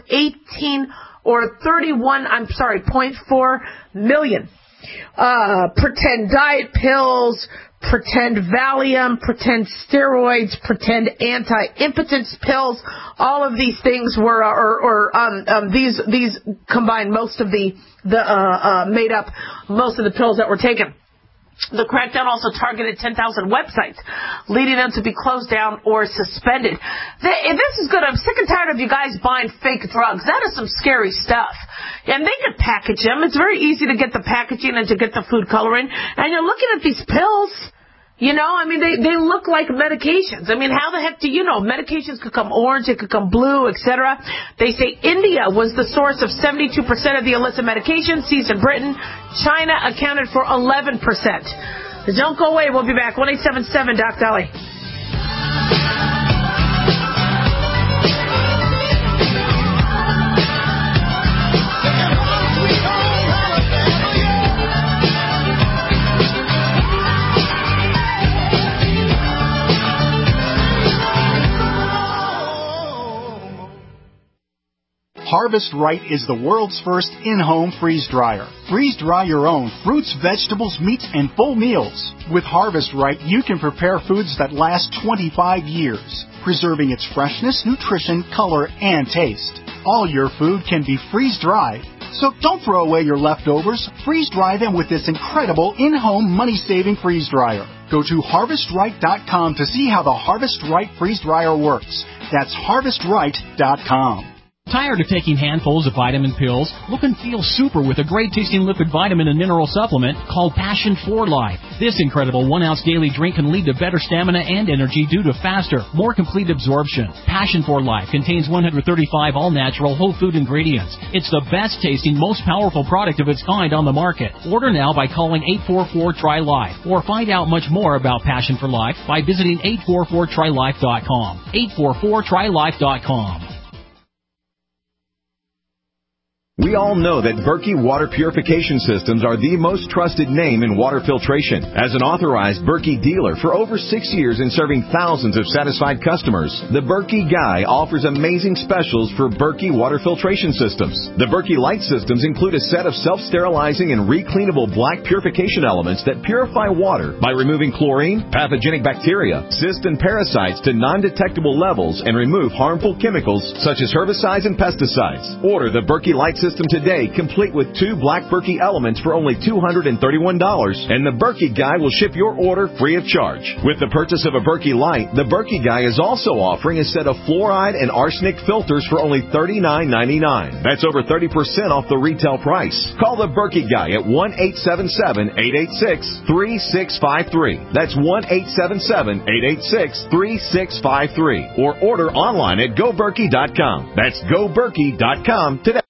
[SPEAKER 4] 0.4 million. Pretend diet pills, pretend Valium, pretend steroids, pretend anti-impotence pills. All of these things were, these combined most of made up most of the pills that were taken. The crackdown also targeted 10,000 websites, leading them to be closed down or suspended. This is good. I'm sick and tired of you guys buying fake drugs. That is some scary stuff. And they can package them. It's very easy to get the packaging and to get the food coloring. And you're looking at these pills. You know, I mean, they look like medications. I mean, how the heck do you know? Medications could come orange, it could come blue, etc. They say India was the source of 72% of the illicit medication seized in Britain. China accounted for 11%. Don't go away. We'll be back. 1-877-DOC-DALI.
[SPEAKER 21] Harvest Right is the world's first in-home freeze dryer. Freeze dry your own fruits, vegetables, meats, and full meals. With Harvest Right, you can prepare foods that last 25 years, preserving its freshness, nutrition, color, and taste. All your food can be freeze-dried. So don't throw away your leftovers. Freeze-dry them with this incredible in-home money-saving freeze dryer. Go to HarvestRight.com to see how the Harvest Right freeze dryer works. That's HarvestRight.com.
[SPEAKER 1] Tired of taking handfuls of vitamin pills? Look and feel super with a great-tasting liquid vitamin and mineral supplement called Passion for Life. This incredible 1-ounce daily drink can lead to better stamina and energy due to faster, more complete absorption. Passion for Life contains 135 all-natural whole food ingredients. It's the best-tasting, most powerful product of its kind on the market. Order now by calling 844-TRY-LIFE or find out much more about Passion for Life by visiting 844TryLife.com. 844TryLife.com.
[SPEAKER 9] We all know that Berkey Water Purification Systems are the most trusted name in water filtration. As an authorized Berkey dealer for over 6 years and serving thousands of satisfied customers, the Berkey Guy offers amazing specials for Berkey Water Filtration Systems. The Berkey Light Systems include a set of self-sterilizing and recleanable black purification elements that purify water by removing chlorine, pathogenic bacteria, cysts, and parasites to non-detectable levels and remove harmful chemicals such as herbicides and pesticides. Order the Berkey Light System today, complete with 2 black Berkey elements for only $231, and the Berkey Guy will ship your order free of charge. With the purchase of a Berkey Light, the Berkey Guy is also offering a set of fluoride and arsenic filters for only $39.99. That's over 30% off the retail price. Call the Berkey Guy at 1-877-886-3653. That's 1-877-886-3653. Or order online at GoBerkey.com. That's GoBerkey.com today.